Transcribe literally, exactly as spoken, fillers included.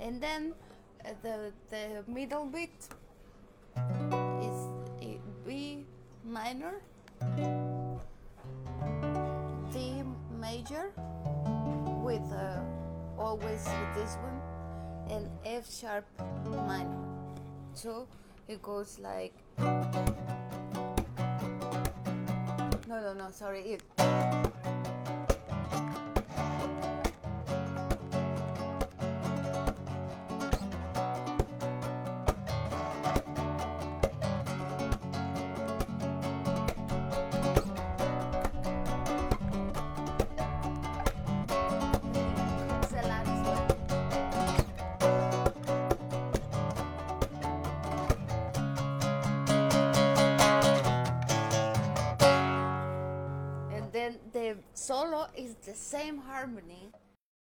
and then uh, the the middle beat is uh, B minor, D major with uh, always with this one, and F sharp minor. So it goes like no no no sorry it then the solo is the same harmony